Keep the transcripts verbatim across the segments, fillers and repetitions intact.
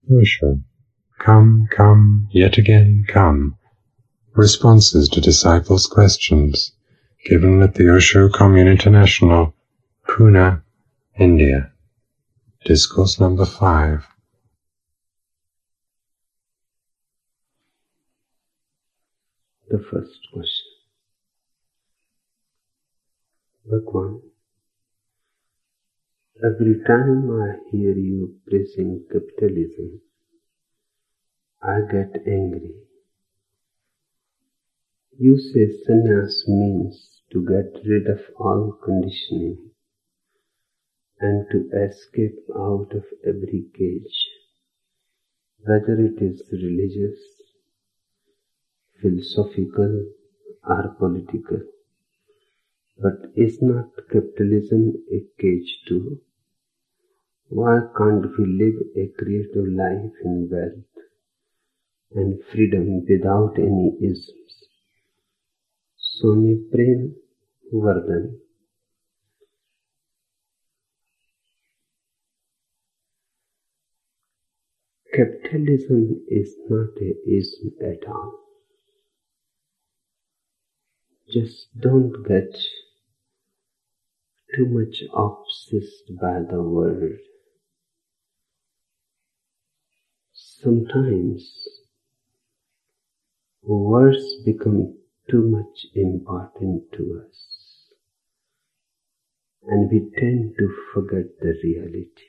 Osho. Come, come, yet again come. Responses to disciples' questions, given at the Osho Commune International, Pune, India. Discourse number five. The first question. Bhagwan, every time I hear you praising capitalism, I get angry. You say sannyas means to get rid of all conditioning and to escape out of every cage, whether it is religious, philosophical or political. But is not capitalism a cage too? Why can't we live a creative life in wealth and freedom without any isms? Swami Prem Vardhan. Capitalism is not a ism at all. Just don't get too much obsessed by the word. Sometimes words become too much important to us, and we tend to forget the reality.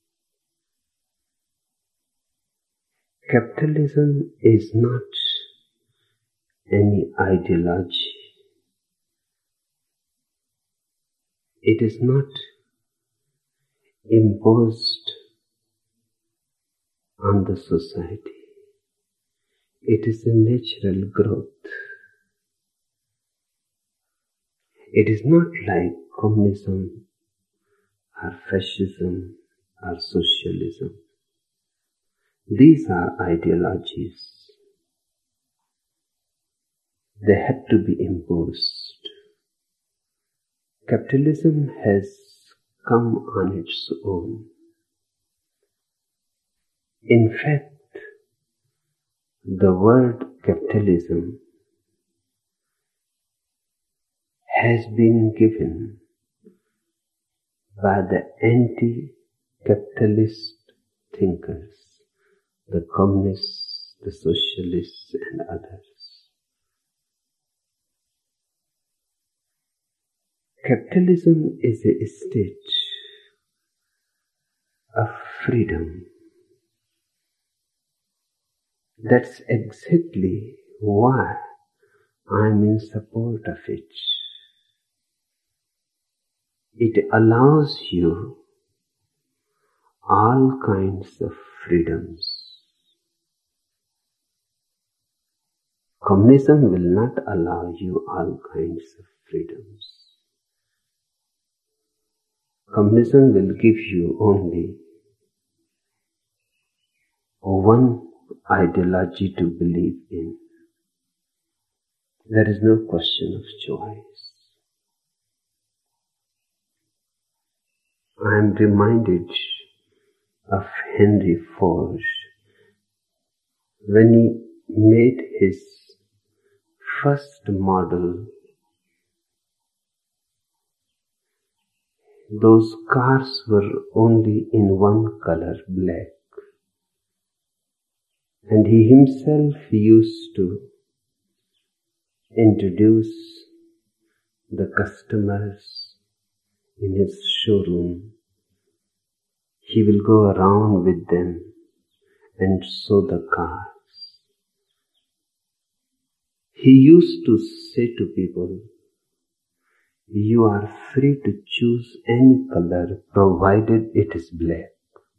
Capitalism is not any ideology. It is not imposed on the society. It is a natural growth. It is not like communism or fascism or socialism. These are ideologies. They had to be imposed. Capitalism has come on its own. In fact, the word capitalism has been given by the anti-capitalist thinkers, the communists, the socialists and others. Capitalism is a state of freedom. That's exactly why I'm in support of it. It allows you all kinds of freedoms. Communism will not allow you all kinds of freedoms. Communism will give you only one ideology to believe in. There is no question of choice. I am reminded of Henry Ford when he made his first model. Those cars were only in one color, black. And he himself used to introduce the customers in his showroom. He will go around with them and show the cars. He used to say to people, you are free to choose any color provided it is black.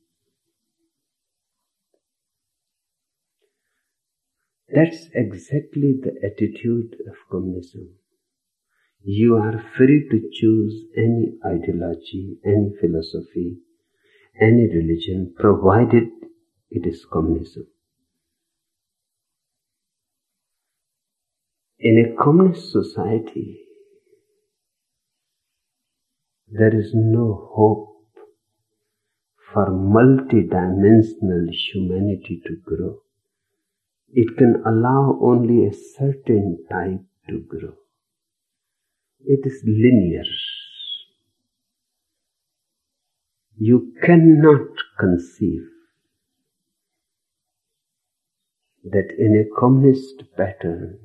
That's exactly the attitude of communism. You are free to choose any ideology, any philosophy, any religion, provided it is communism. In a communist society, there is no hope for multidimensional humanity to grow. It can allow only a certain type to grow. It is linear. You cannot conceive that in a communist pattern,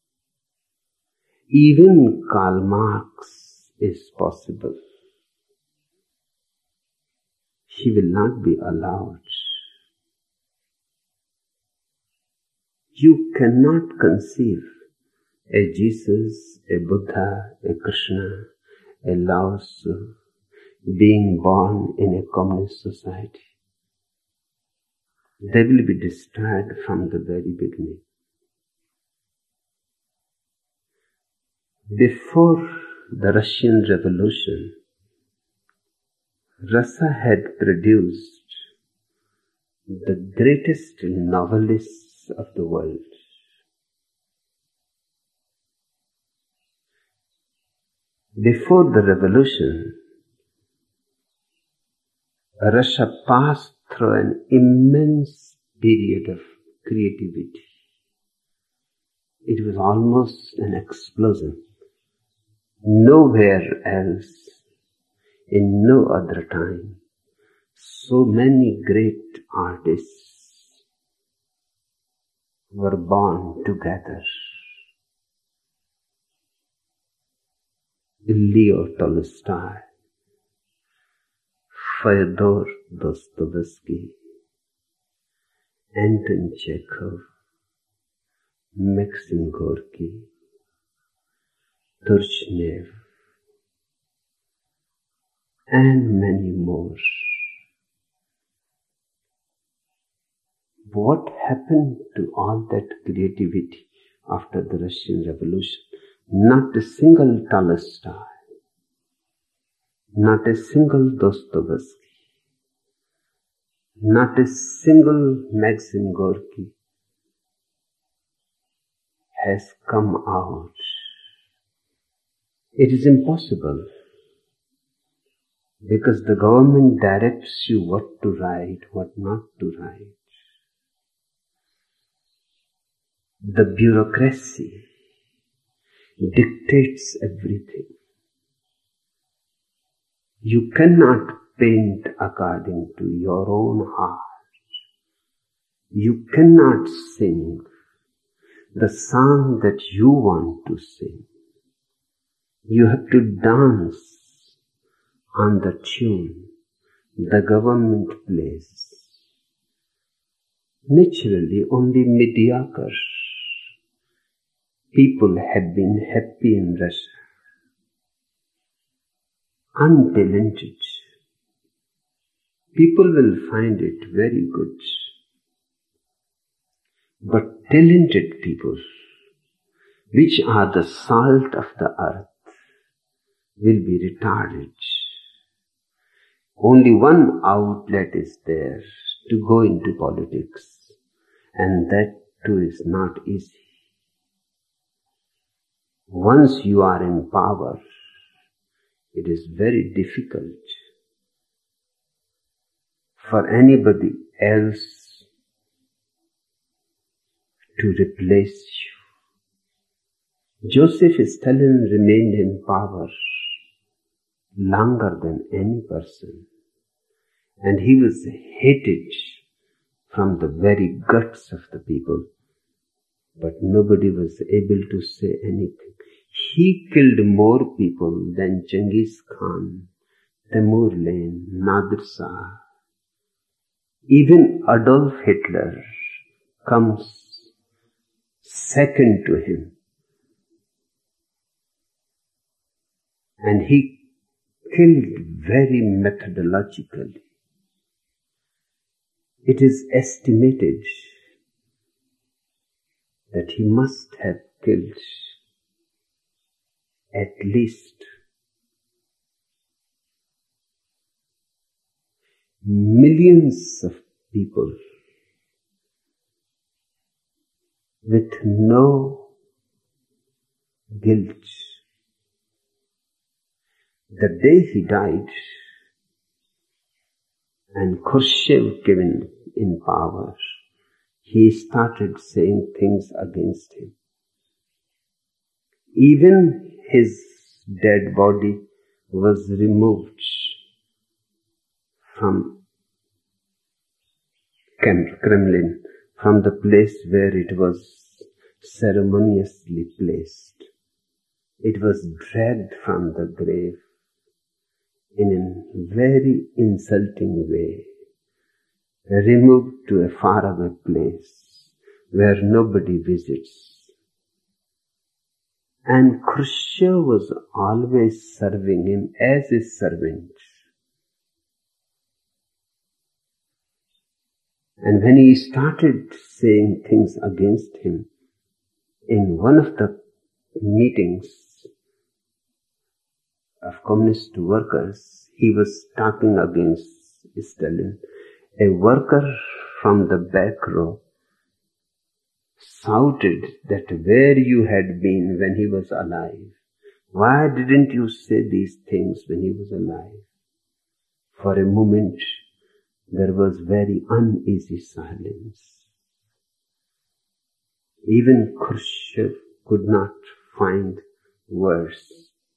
even Karl Marx is possible. He will not be allowed. You cannot conceive a Jesus, a Buddha, a Krishna, a Lao Tzu being born in a communist society. They will be destroyed from the very beginning. Before the Russian Revolution, Russia had produced the greatest novelists of the world. Before the revolution, Russia passed through an immense period of creativity. It was almost an explosion. Nowhere else, in no other time, so many great artists were born together. Leo Tolstoy, Fyodor Dostoevsky, Anton Chekhov, Maxim Gorky, Turgenev, and many more. What happened to all that creativity after the Russian Revolution? Not a single Tolstoy, not a single Dostoevsky, not a single Maxim Gorky has come out. It is impossible, because the government directs you what to write, what not to write. The bureaucracy dictates everything. You cannot paint according to your own heart. You cannot sing the song that you want to sing. You have to dance on the tune the government plays. Naturally, only mediocre people have been happy in Russia. Untalented people will find it very good. But talented people, which are the salt of the earth, will be retarded. Only one outlet is there to go into politics, and that too is not easy. Once you are in power, it is very difficult for anybody else to replace you. Joseph Stalin remained in power longer than any person, and he was hated from the very guts of the people, but nobody was able to say anything. He killed more people than Genghis Khan, Tamerlane, Nadir Shah. Even Adolf Hitler comes second to him. And he killed very methodologically. It is estimated that he must have killed at least millions of people with no guilt. The day he died, And Khrushchev came in, in power. He started saying things against him. Even his dead body was removed from Kremlin, from the place where it was ceremoniously placed. It was dragged from the grave in a very insulting way, removed to a faraway place where nobody visits. And Khrushchev was always serving him as a servant. And when he started saying things against him, in one of the meetings of communist workers, he was talking against Stalin. A worker from the back row shouted that where you had been when he was alive. Why didn't you say these things when he was alive? For a moment, there was very uneasy silence. Even Khrushchev could not find words.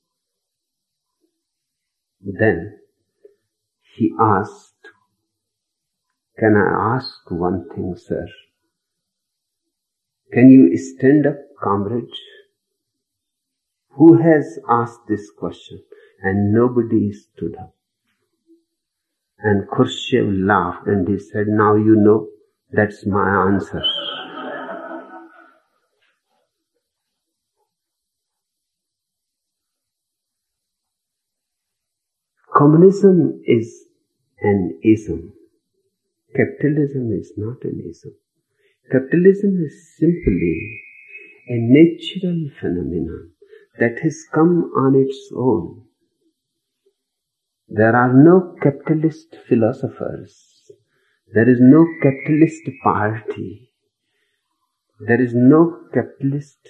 Then he asked, "Can I ask one thing, sir? Can you stand up, comrade?" Who has asked this question? And nobody stood up. And Khrushchev laughed and he said, "Now you know, that's my answer." Communism is an ism. Capitalism is not an ism. Capitalism is simply a natural phenomenon that has come on its own. There are no capitalist philosophers. There is no capitalist party. There is no capitalist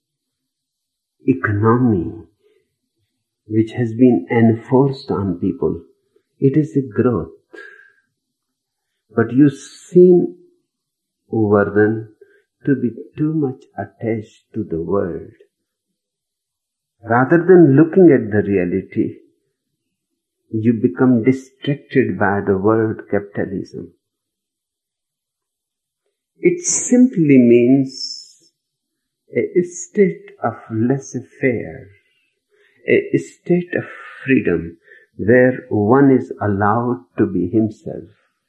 economy which has been enforced on people. It is a growth. But you seem, Vardhan, to be too much attached to the word. Rather than looking at the reality, you become distracted by the word capitalism. It simply means a state of laissez-faire, a state of freedom where one is allowed to be himself.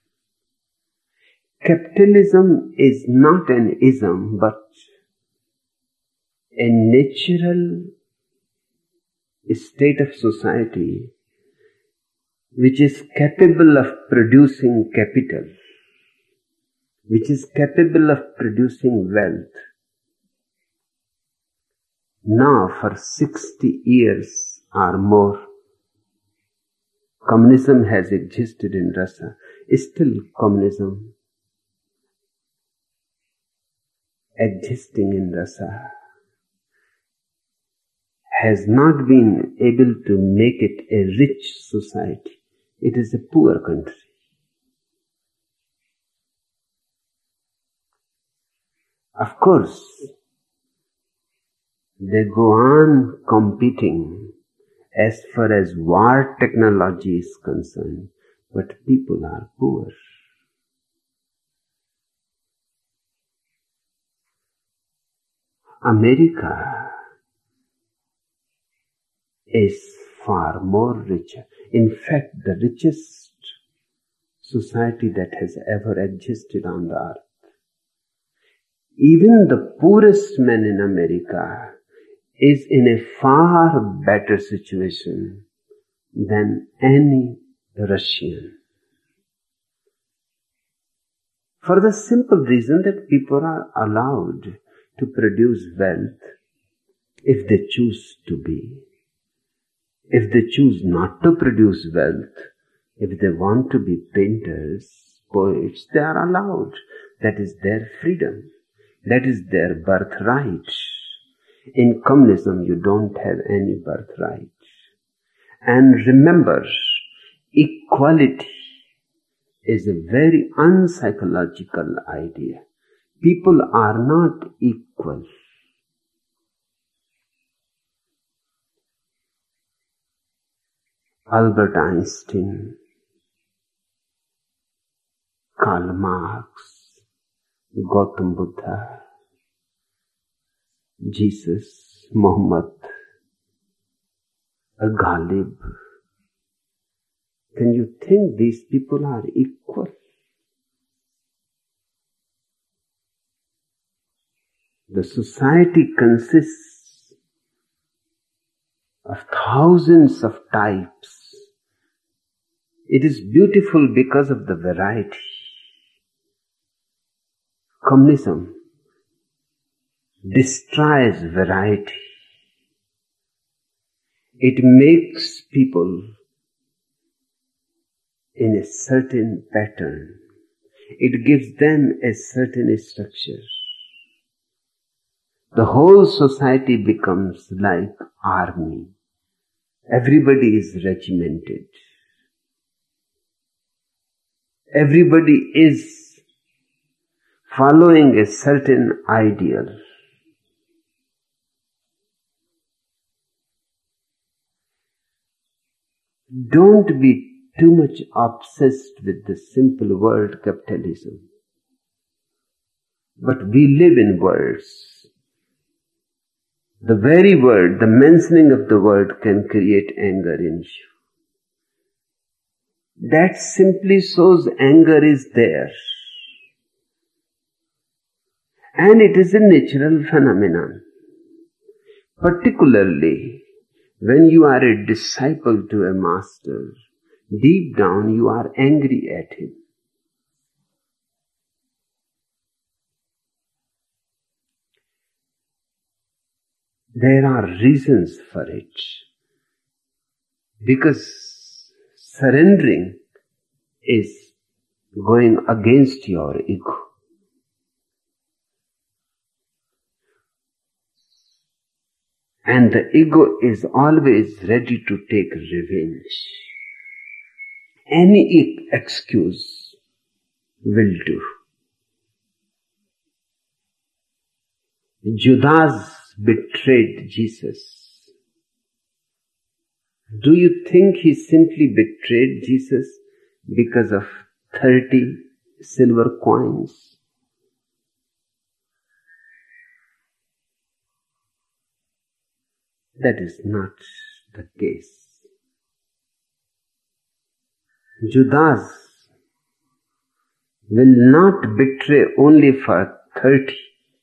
Capitalism is not an ism, but a natural state of society which is capable of producing capital, which is capable of producing wealth. Now, for sixty years or more, communism has existed in Russia. Still, communism existing in Russia has not been able to make it a rich society. It is a poor country. Of course, they go on competing as far as war technology is concerned, but people are poor. America is far more richer. In fact, the richest society that has ever existed on the earth. Even the poorest man in America is in a far better situation than any Russian. For the simple reason that people are allowed to produce wealth if they choose to be. If they choose not to produce wealth, if they want to be painters, poets, they are allowed. That is their freedom. That is their birthright. In communism, you don't have any birthright. And remember, equality is a very unpsychological idea. People are not equal. Albert Einstein, Karl Marx, Gautam Buddha, Jesus, Muhammad, Ghalib. Can you think these people are equal? The society consists of thousands of types. It is beautiful because of the variety. Communism destroys variety. It makes people in a certain pattern. It gives them a certain structure. The whole society becomes like army. Everybody is regimented. Everybody is following a certain ideal. Don't be too much obsessed with the simple word capitalism. But we live in words. The very word, the mentioning of the word can create anger in you. That simply shows anger is there. And it is a natural phenomenon. Particularly when you are a disciple to a master, deep down you are angry at him. There are reasons for it. Because surrendering is going against your ego. And the ego is always ready to take revenge. Any excuse will do. Judas betrayed Jesus. Do you think he simply betrayed Jesus because of thirty silver coins? That is not the case. Judas will not betray only for thirty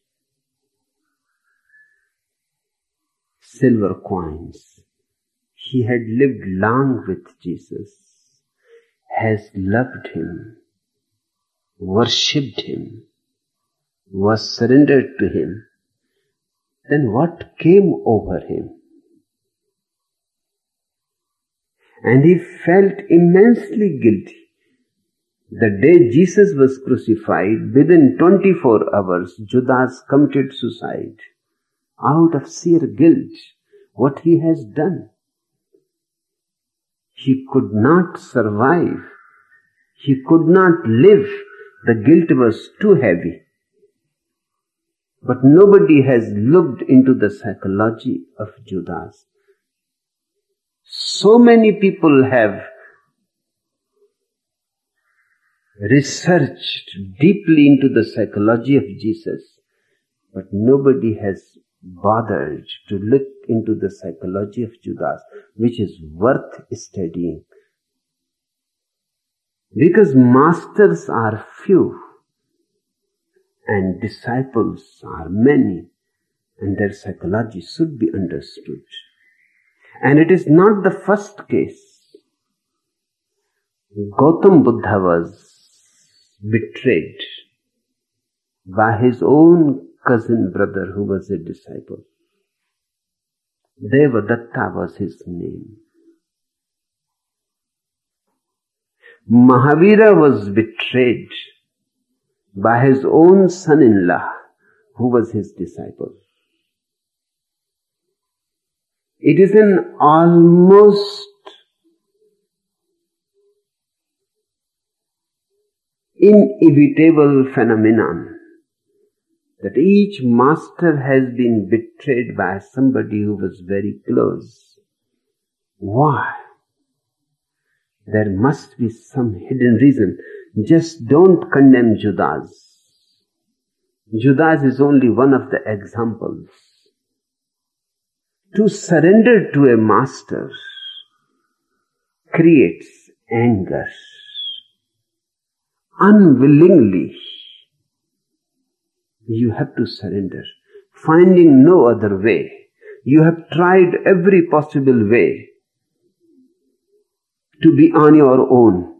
silver coins. He had lived long with Jesus, has loved him, worshipped him, was surrendered to him. Then what came over him? And he felt immensely guilty. The day Jesus was crucified, within twenty-four hours, Judas committed suicide out of sheer guilt, what he has done. He could not survive. He could not live. The guilt was too heavy. But nobody has looked into the psychology of Judas. So many people have researched deeply into the psychology of Jesus, but nobody has bothered to look into the psychology of Judas, which is worth studying. Because masters are few and disciples are many, and their psychology should be understood. And it is not the first case. Gautam Buddha was betrayed by his own cousin brother who was a disciple. Devadatta was his name. Mahavira was betrayed by his own son-in-law who was his disciple. It is an almost inevitable phenomenon that each master has been betrayed by somebody who was very close. Why? There must be some hidden reason. Just don't condemn Judas. Judas is only one of the examples. To surrender to a master creates anger. Unwillingly, you have to surrender, finding no other way. You have tried every possible way to be on your own.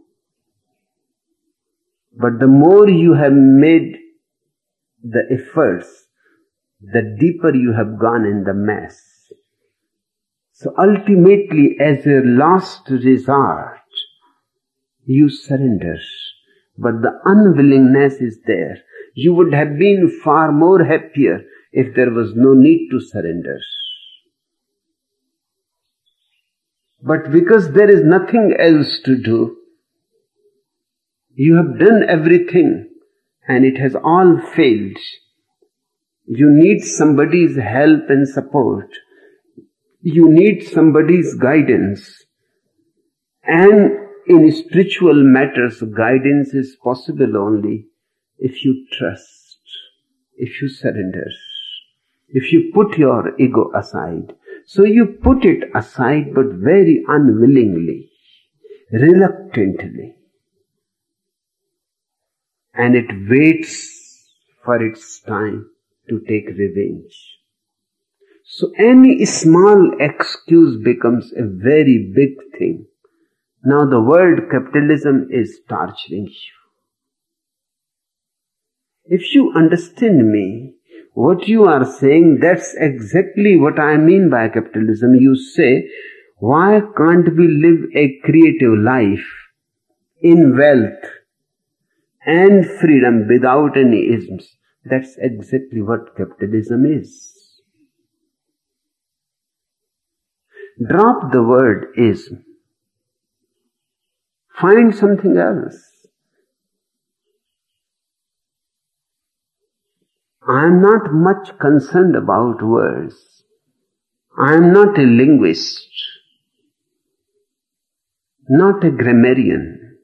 But the more you have made the efforts, the deeper you have gone in the mess. So ultimately, as a last resort, you surrender. But the unwillingness is there. You would have been far more happier if there was no need to surrender. But because there is nothing else to do, you have done everything and it has all failed. You need somebody's help and support. You need somebody's guidance. And in spiritual matters, guidance is possible only if you trust, if you surrender, if you put your ego aside. So you put it aside, but very unwillingly, reluctantly. And it waits for its time to take revenge. So any small excuse becomes a very big thing. Now the word capitalism is torturing you. If you understand me, what you are saying, that's exactly what I mean by capitalism. You say, why can't we live a creative life in wealth and freedom without any isms? That's exactly what capitalism is. Drop the word ism. Find something else. I am not much concerned about words. I am not a linguist, not a grammarian.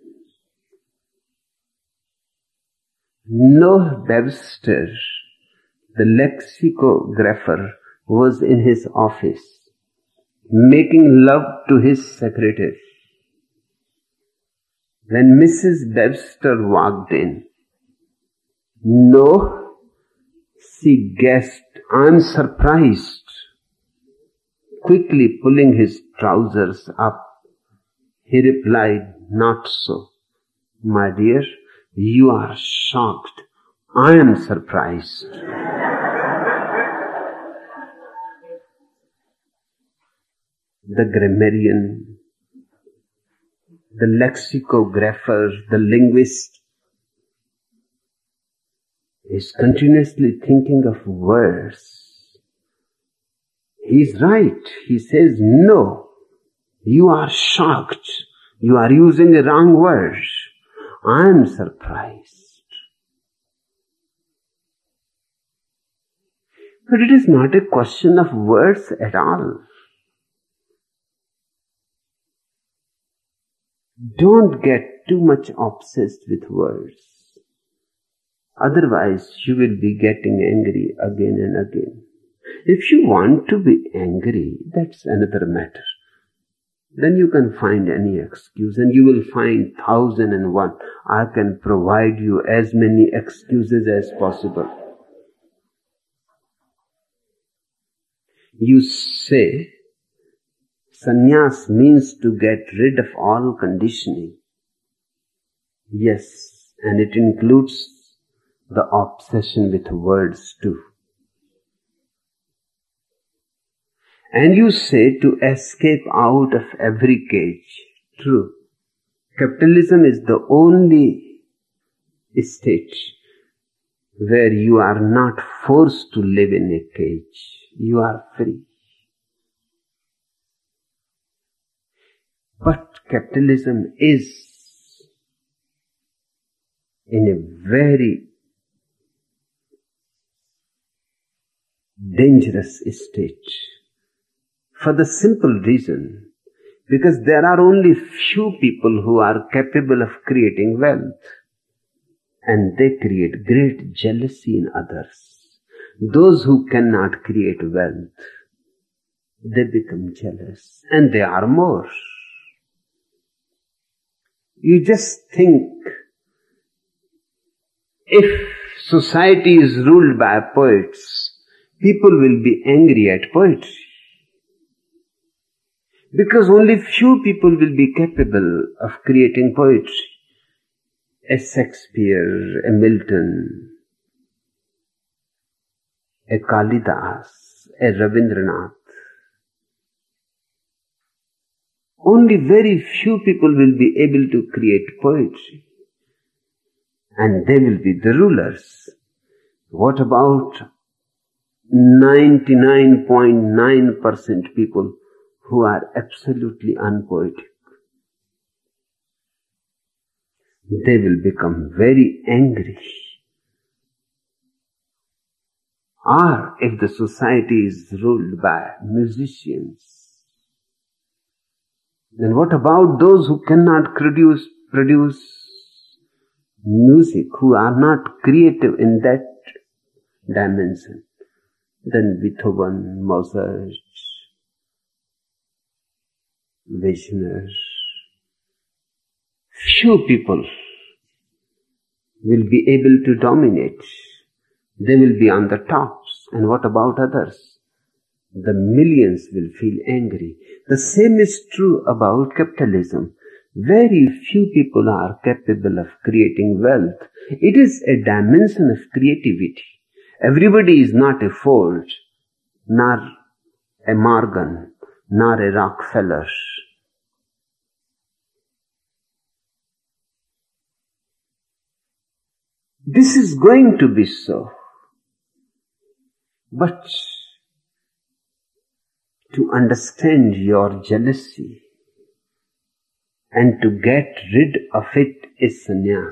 Noah Webster, the lexicographer, was in his office, making love to his secretary. When Missus Webster walked in, Noah, she guessed, I'm surprised. Quickly pulling his trousers up, he replied, not so. My dear, you are shocked. I am surprised. The grammarian, the lexicographer, the linguist is continuously thinking of words. He's right. He says, no, you are shocked. You are using a wrong word. I am surprised. But it is not a question of words at all. Don't get too much obsessed with words. Otherwise, you will be getting angry again and again. If you want to be angry, that's another matter. Then you can find any excuse and you will find thousand and one. I can provide you as many excuses as possible. You say, sannyas means to get rid of all conditioning. Yes, and it includes the obsession with words too. And you say to escape out of every cage. True. Capitalism is the only state where you are not forced to live in a cage. You are free. But capitalism is in a very dangerous state. For the simple reason, because there are only few people who are capable of creating wealth, and they create great jealousy in others. Those who cannot create wealth, they become jealous, and they are more. You just think, if society is ruled by poets, people will be angry at poetry. Because only few people will be capable of creating poetry. A Shakespeare, a Milton, a Kalidas, a Rabindranath. Only very few people will be able to create poetry. And they will be the rulers. What about ninety-nine point nine percent people who are absolutely unpoetic? They will become very angry. Or if the society is ruled by musicians, then what about those who cannot produce, produce music, who are not creative in that dimension? Then Beethoven, Mozart, Wagner. Few people will be able to dominate. They will be on the tops. And what about others? The millions will feel angry. The same is true about capitalism. Very few people are capable of creating wealth. It is a dimension of creativity. Everybody is not a Ford, nor a Morgan, nor a Rockefeller. This is going to be so. But to understand your jealousy and to get rid of it is sannyas.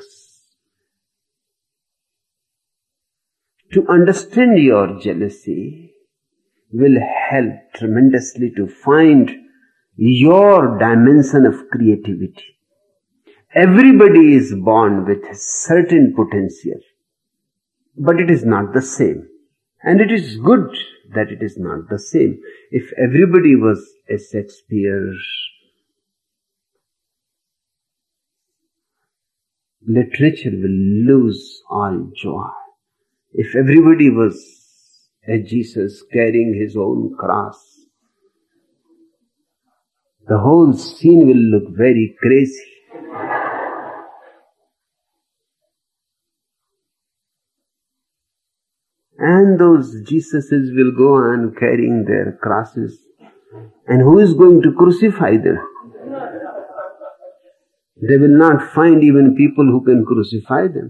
To understand your jealousy will help tremendously to find your dimension of creativity. Everybody is born with a certain potential, but it is not the same. And it is good that it is not the same. If everybody was a Shakespeare, literature will lose all joy. If everybody was a Jesus carrying his own cross, the whole scene will look very crazy. And those Jesuses will go on carrying their crosses. And who is going to crucify them? They will not find even people who can crucify them.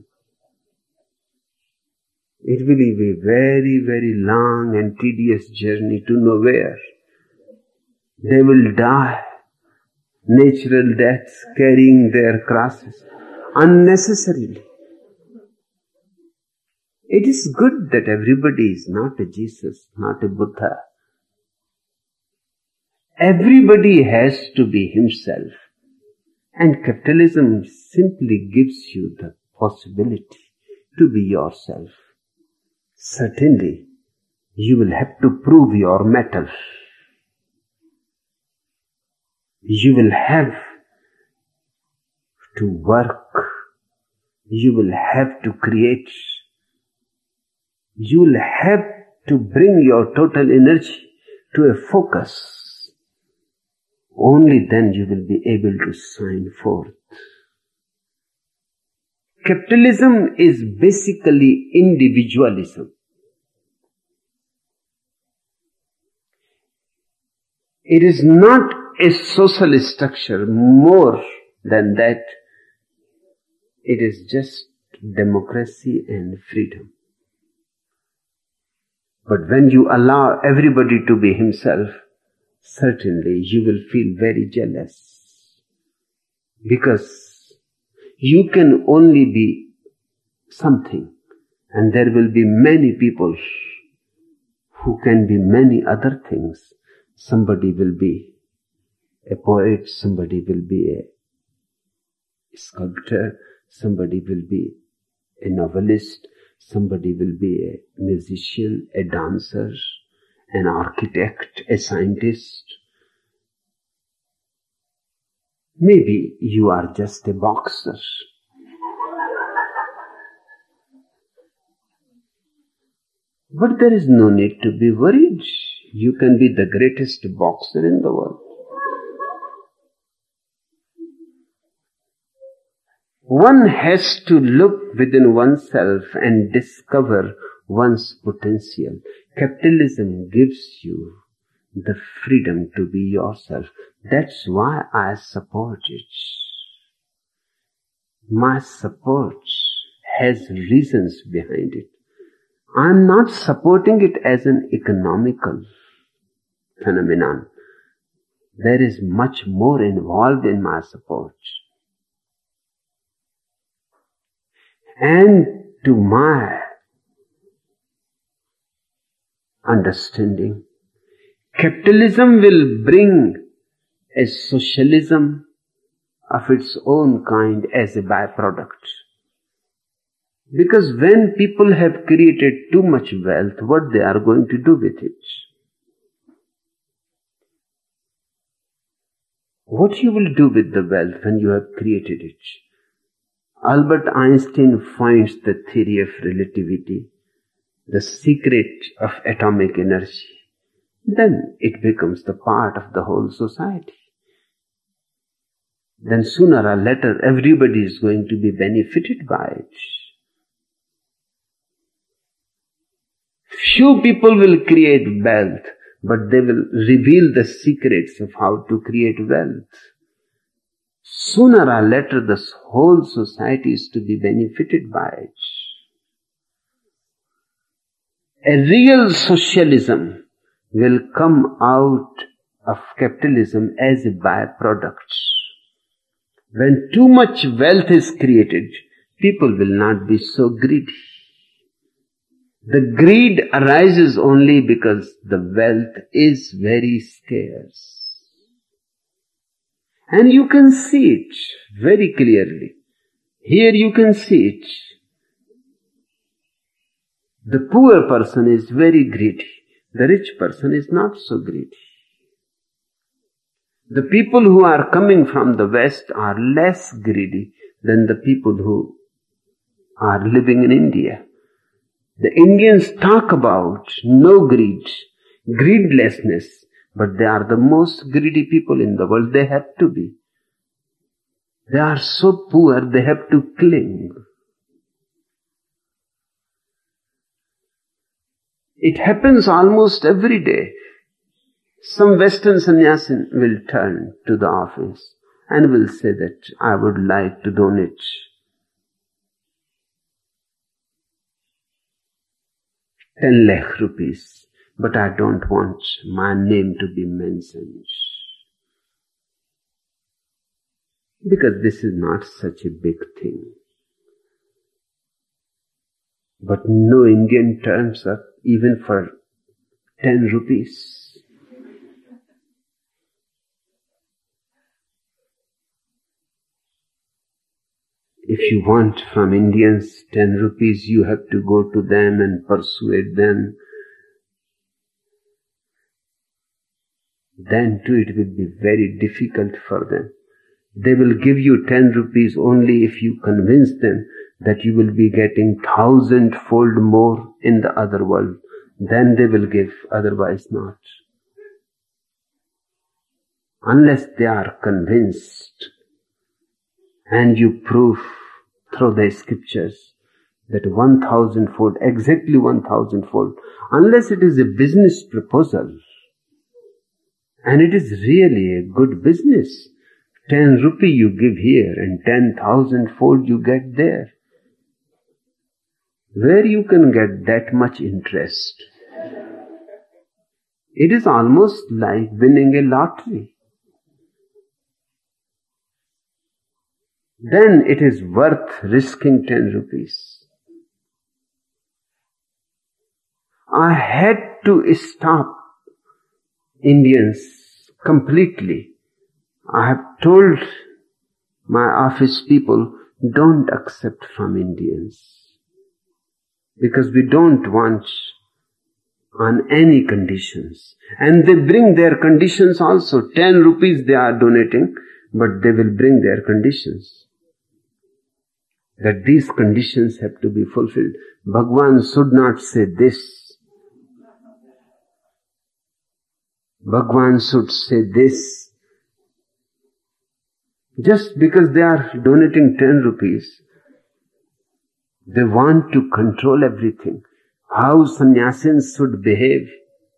It will be a very, very long and tedious journey to nowhere. They will die natural deaths carrying their crosses unnecessarily. It is good that everybody is not a Jesus, not a Buddha. Everybody has to be himself. And capitalism simply gives you the possibility to be yourself. Certainly, you will have to prove your mettle. You will have to work. You will have to create. You will have to bring your total energy to a focus. Only then you will be able to shine forth. Capitalism is basically individualism. It is not a social structure. More than that, it is just democracy and freedom. But when you allow everybody to be himself, certainly you will feel very jealous. Because you can only be something, and there will be many people who can be many other things. Somebody will be a poet, somebody will be a sculptor, somebody will be a novelist, somebody will be a musician, a dancer, an architect, a scientist. Maybe you are just a boxer. But there is no need to be worried. You can be the greatest boxer in the world. One has to look within oneself and discover one's potential. Capitalism gives you the freedom to be yourself. That's why I support it. My support has reasons behind it. I'm not supporting it as an economical phenomenon. There is much more involved in my support. And to my understanding, capitalism will bring a socialism of its own kind as a byproduct. Because when people have created too much wealth, what they are going to do with it? What you will do with the wealth when you have created it? Albert Einstein finds the theory of relativity, the secret of atomic energy. Then it becomes the part of the whole society. Then sooner or later everybody is going to be benefited by it. Few people will create wealth, but they will reveal the secrets of how to create wealth. Sooner or later, this whole society is to be benefited by it. A real socialism will come out of capitalism as a byproduct. When too much wealth is created, people will not be so greedy. The greed arises only because the wealth is very scarce. And you can see it very clearly. Here you can see it. The poor person is very greedy. The rich person is not so greedy. The people who are coming from the West are less greedy than the people who are living in India. The Indians talk about no greed, greedlessness, but they are the most greedy people in the world. They have to be. They are so poor, they have to cling. It happens almost every day. Some Western sannyasin will turn to the office and will say that I would like to donate ten lakh rupees, but I don't want my name to be mentioned. Because this is not such a big thing. But no Indian turns up even for ten rupees. If you want from Indians ten rupees, you have to go to them and persuade them. Then too it will be very difficult for them. They will give you ten rupees only if you convince them that you will be getting thousand-fold more in the other world. Then they will give, otherwise not. Unless they are convinced and you prove through the scriptures that one thousand-fold, exactly one thousand-fold, unless it is a business proposal, and it is really a good business, ten rupee you give here and ten thousand-fold you get there. Where you can get that much interest? It is almost like winning a lottery. Then it is worth risking ten rupees. I had to stop Indians completely. I have told my office people, don't accept from Indians, because we don't want on any conditions. And they bring their conditions also. Ten rupees they are donating, but they will bring their conditions. That these conditions have to be fulfilled. Bhagwan should not say this. Bhagwan should say this. Just because they are donating ten rupees, they want to control everything. How sannyasins should behave,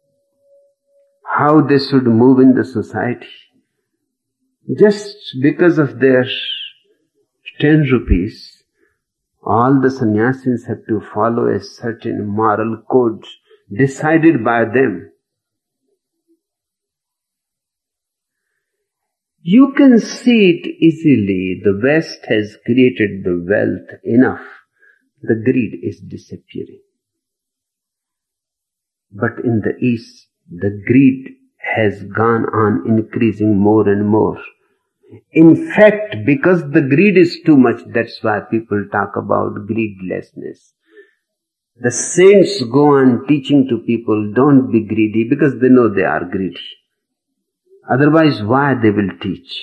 how they should move in the society. Just because of their ten rupees, all the sannyasins have to follow a certain moral code decided by them. You can see it easily. The West has created the wealth enough. The greed is disappearing. But in the East, the greed has gone on increasing more and more. In fact, because the greed is too much, that's why people talk about greedlessness. The saints go on teaching to people, don't be greedy, because they know they are greedy. Otherwise, why they will teach?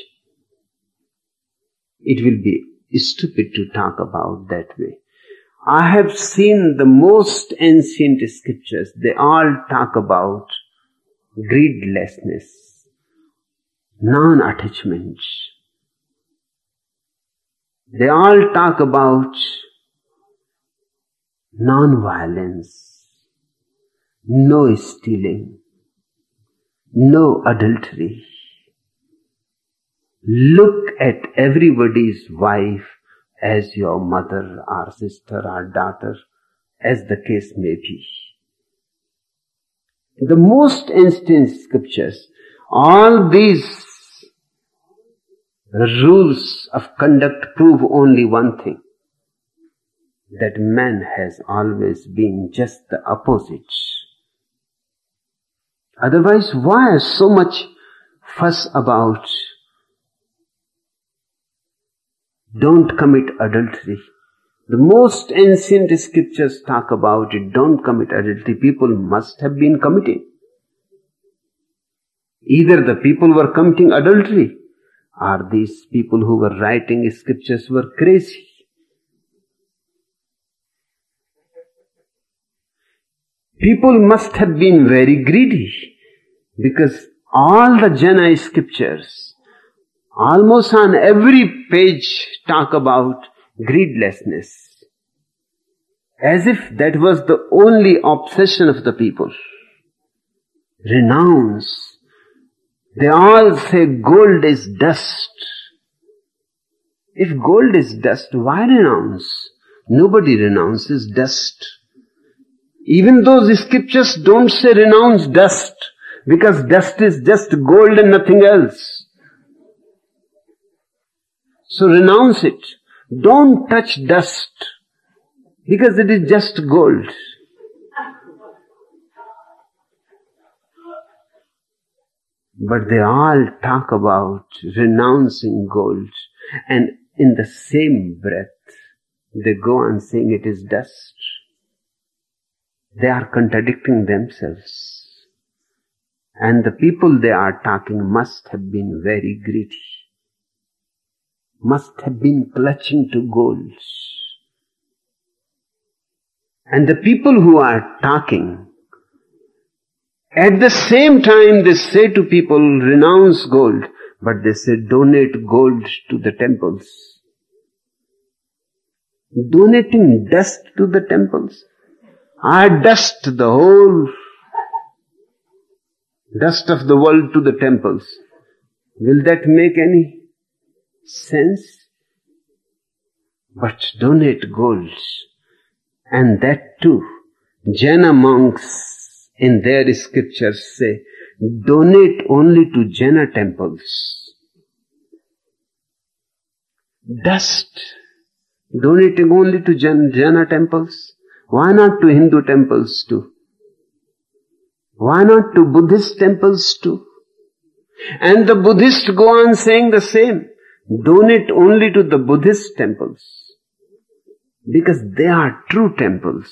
It will be stupid to talk about that way. I have seen the most ancient scriptures, they all talk about greedlessness, non-attachment. They all talk about non-violence, no stealing, no adultery. Look at everybody's wife as your mother or sister or daughter, as the case may be. The most ancient scriptures, all these rules of conduct prove only one thing, that man has always been just the opposite. Otherwise, why so much fuss about don't commit adultery? The most ancient scriptures talk about it, don't commit adultery. People must have been committing. Either the people were committing adultery, or these people who were writing scriptures were crazy. People must have been very greedy, because all the Jaina scriptures, almost on every page, talk about greedlessness, as if that was the only obsession of the people. Renounce. They all say gold is dust. If gold is dust, why renounce? Nobody renounces dust. Even those scriptures don't say renounce dust, because dust is just gold and nothing else. So renounce it. Don't touch dust, because it is just gold. But they all talk about renouncing gold, and in the same breath, they go on saying it is dust. They are contradicting themselves. And the people they are talking must have been very greedy, must have been clutching to gold. And the people who are talking, at the same time they say to people, renounce gold, but they say donate gold to the temples. Donating dust to the temples. I dust the whole dust of the world to the temples. Will that make any sense? But donate gold. And that too, Jaina monks in their scriptures say, donate only to Jaina temples. Dust. Donating only to Jaina temples. Why not to Hindu temples too? Why not to Buddhist temples too? And the Buddhists go on saying the same. Donate only to the Buddhist temples, because they are true temples.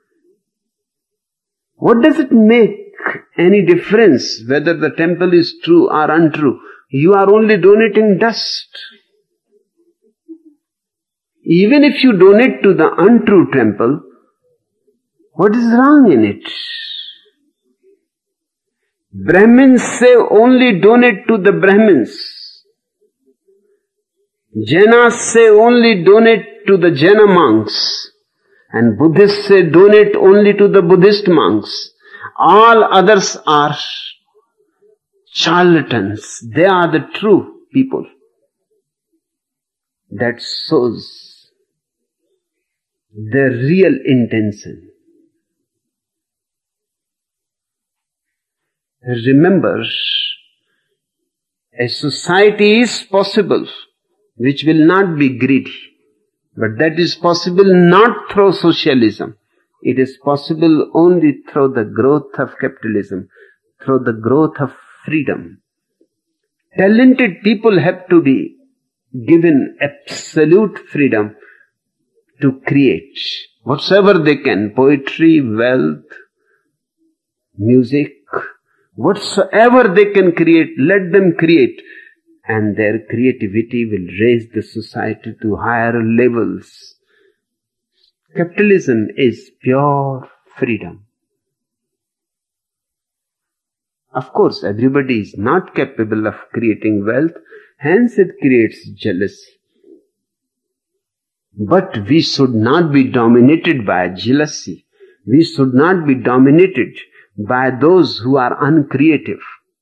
What does it make any difference whether the temple is true or untrue? You are only donating dust. Even if you donate to the untrue temple, what is wrong in it? Brahmins say only donate to the Brahmins. Jainas say only donate to the Jaina monks. And Buddhists say donate only to the Buddhist monks. All others are charlatans. They are the true people. That shows their real intention. Remember, a society is possible which will not be greedy. But that is possible not through socialism. It is possible only through the growth of capitalism, through the growth of freedom. Talented people have to be given absolute freedom to create whatsoever they can. Poetry, wealth, music, whatsoever they can create, let them create. And their creativity will raise the society to higher levels. Capitalism is pure freedom. Of course, everybody is not capable of creating wealth, hence it creates jealousy. But we should not be dominated by jealousy. We should not be dominated by those who are uncreative.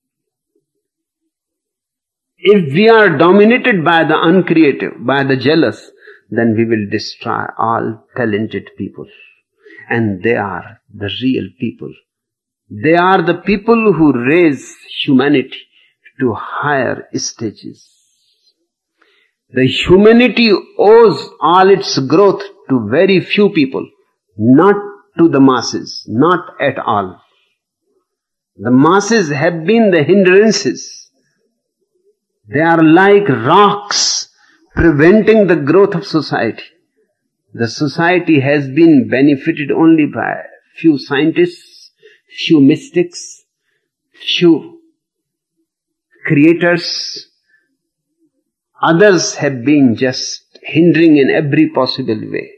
If we are dominated by the uncreative, by the jealous, then we will destroy all talented people. And they are the real people. They are the people who raise humanity to higher stages. The humanity owes all its growth to very few people, not to the masses, not at all. The masses have been the hindrances. They are like rocks preventing the growth of society. The society has been benefited only by few scientists, few mystics, few creators. Others have been just hindering in every possible way.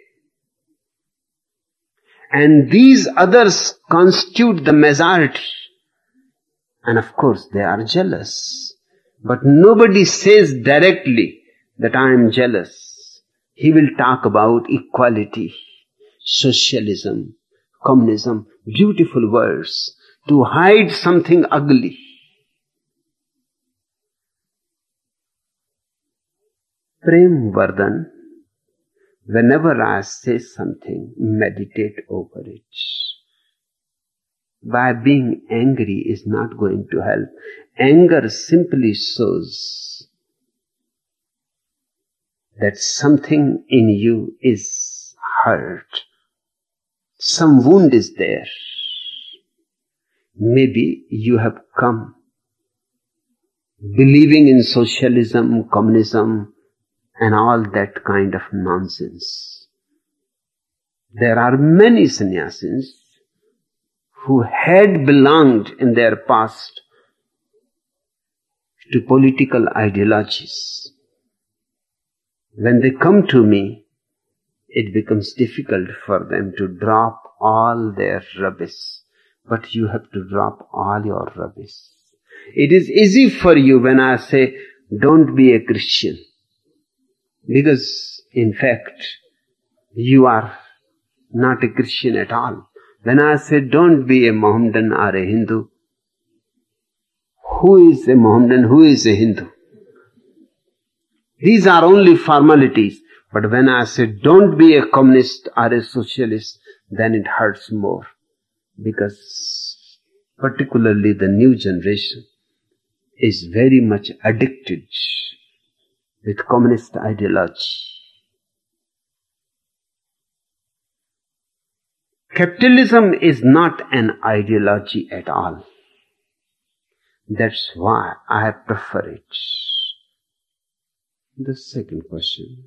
And these others constitute the majority. And of course they are jealous. But nobody says directly that I am jealous. He will talk about equality, socialism, communism, beautiful words to hide something ugly. Prem Vardhan, whenever I say something, meditate over it. By being angry is not going to help. Anger simply shows that something in you is hurt. Some wound is there. Maybe you have come believing in socialism, communism, and all that kind of nonsense. There are many sannyasis who had belonged in their past to political ideologies. When they come to me, it becomes difficult for them to drop all their rubbish. But you have to drop all your rubbish. It is easy for you when I say, don't be a Christian. Because, in fact, you are not a Christian at all. When I say, don't be a Mohammedan or a Hindu, who is a Mohammedan, who is a Hindu? These are only formalities. But when I say, don't be a communist or a socialist, then it hurts more. Because particularly the new generation is very much addicted with communist ideology. Capitalism is not an ideology at all. That's why I prefer it. The second question.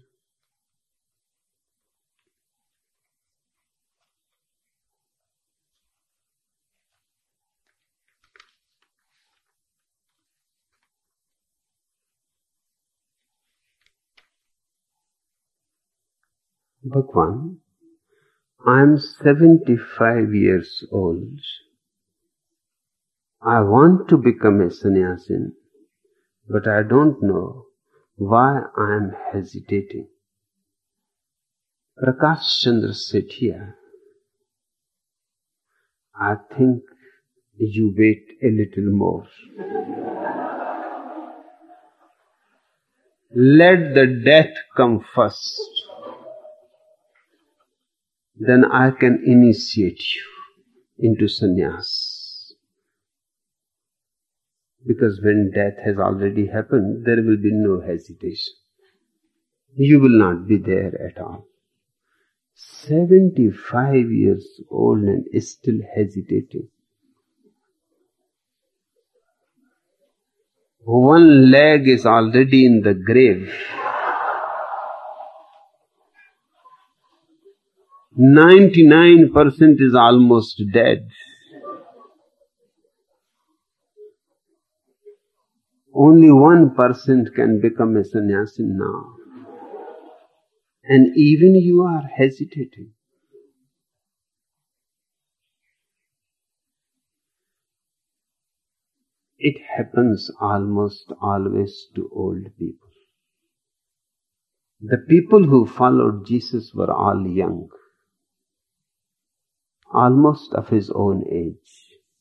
Bhagwan, I am seventy-five years old. I want to become a sannyasin, but I don't know why I am hesitating. Prakash Chandra Sethia, I think you wait a little more. Let the death come first. Then I can initiate you into sannyas. Because when death has already happened, there will be no hesitation. You will not be there at all. seventy-five years old and still hesitating. One leg is already in the grave. ninety-nine percent is almost dead. Only one percent can become a sannyasin now. And even you are hesitating. It happens almost always to old people. The people who followed Jesus were all young, almost of his own age.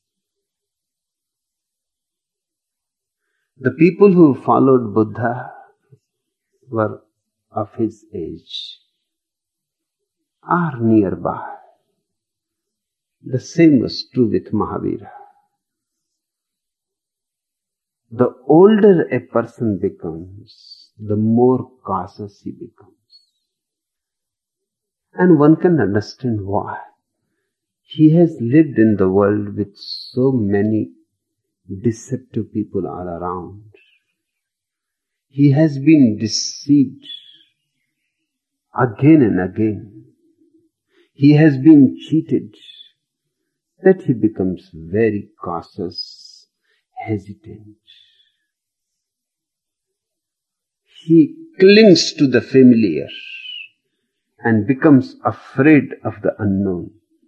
The people who followed Buddha were of his age, are nearby. The same was true with Mahavira. The older a person becomes, the more cautious he becomes. And one can understand why. He has lived in the world with so many deceptive people all around. He has been deceived again and again. He has been cheated, that he becomes very cautious, hesitant. He clings to the familiar and becomes afraid of the unknown.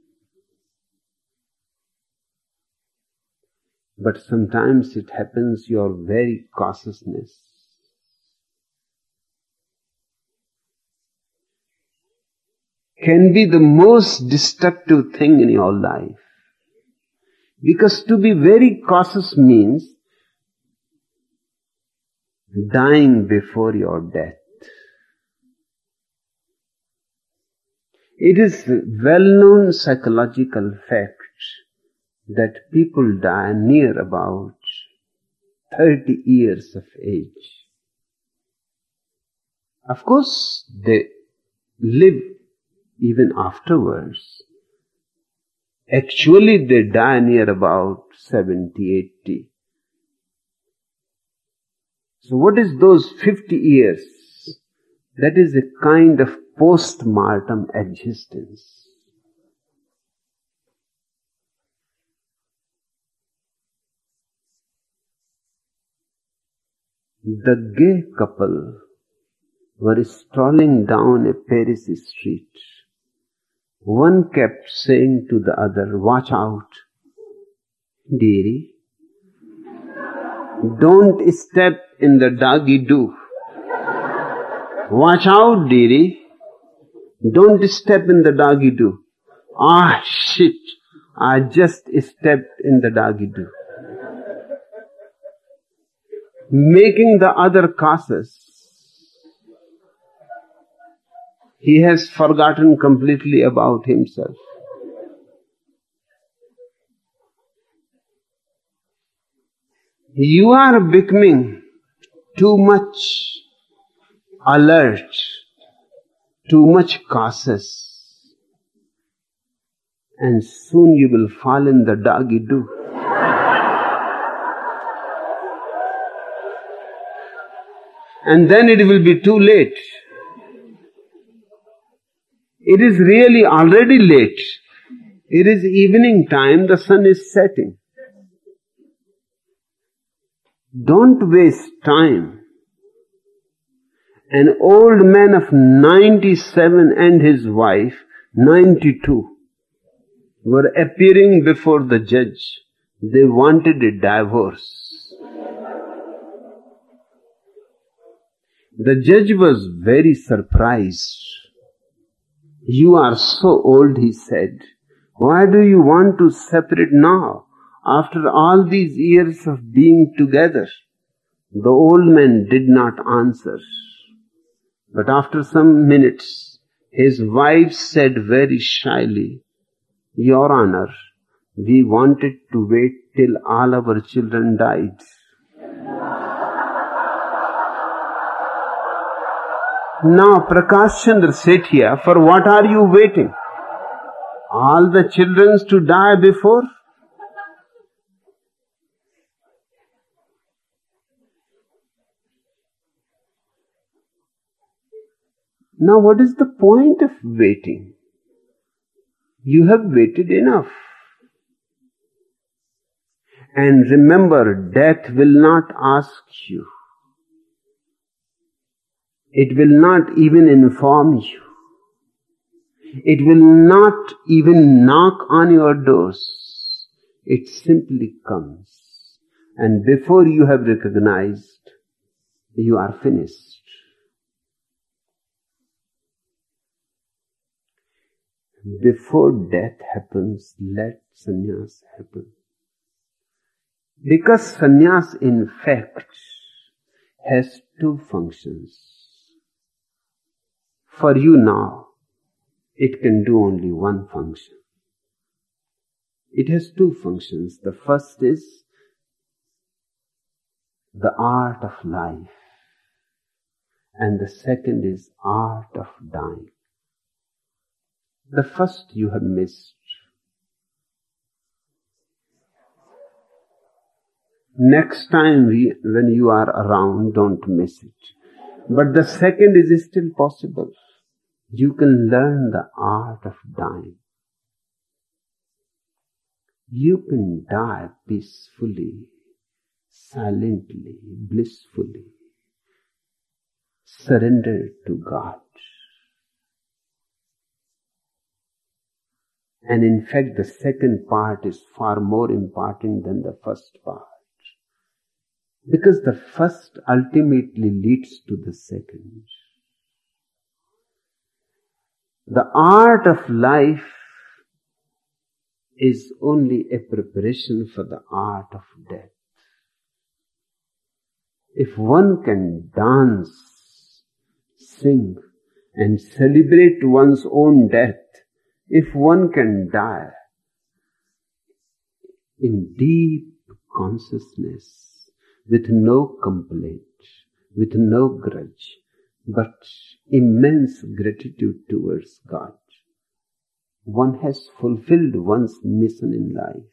But sometimes it happens your very cautiousness can be the most destructive thing in your life. Because to be very cautious means dying before your death. It is a well-known psychological fact that people die near about thirty years of age. Of course, they live even afterwards. Actually, they die near about seventy, eighty. So what is those fifty years? That is a kind of post-mortem existence. The gay couple were strolling down a Paris street. One kept saying to the other, "Watch out, dearie. Don't step in the doggy-doo. Watch out, dearie. Don't step in the doggy-doo." Ah, shit. I just stepped in the doggy-doo. Making the other cautious. He has forgotten completely about himself. You are becoming too much alert, too much cautious. and soon you will fall in the doggy do. And then it will be too late. It is really already late. It is evening time, the sun is setting. Don't waste time. An old man of ninety-seven and his wife, ninety-two, were appearing before the judge. They wanted a divorce. The judge was very surprised. You are so old, he said. Why do you want to separate now, after all these years of being together? The old man did not answer. But after some minutes, his wife said very shyly, Your Honor, we wanted to wait till all our children died. Now, Prakash Chandra Sethia, for what are you waiting? All the children to die before? Now, what is the point of waiting? You have waited enough. And remember, death will not ask you. It will not even inform you. It will not even knock on your doors. It simply comes. And before you have recognized, you are finished. Before death happens, let sannyas happen. Because sannyas in fact has two functions. For you now, it can do only one function. It has two functions. The first is the art of life, and the second is art of dying. The first you have missed. Next time we, when you are around, don't miss it. But the second is still possible. You can learn the art of dying. You can die peacefully, silently, blissfully, surrender to God. And in fact, the second part is far more important than the first part. Because the first ultimately leads to the second. The art of life is only a preparation for the art of death. If one can dance, sing, and celebrate one's own death, if one can die in deep consciousness, with no complaint, with no grudge, but immense gratitude towards God, one has fulfilled one's mission in life.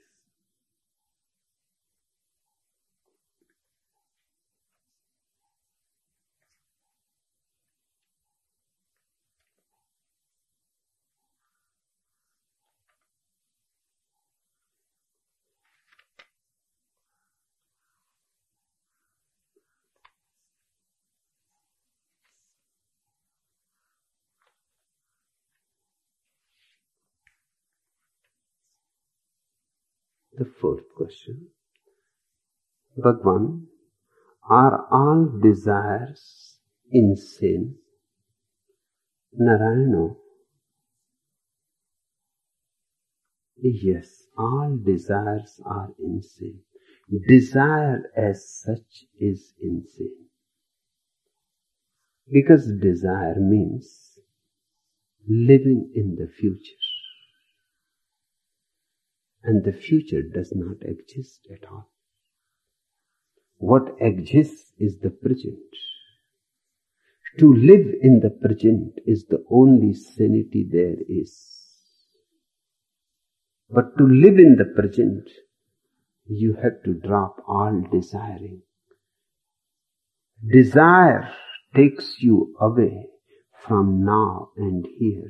The fourth question. Bhagwan, are all desires insane? Narayana. Yes, all desires are insane. Desire as such is insane. Because desire means living in the future. And the future does not exist at all. What exists is the present. To live in the present is the only sanity there is. But to live in the present, you have to drop all desiring. Desire takes you away from now and here.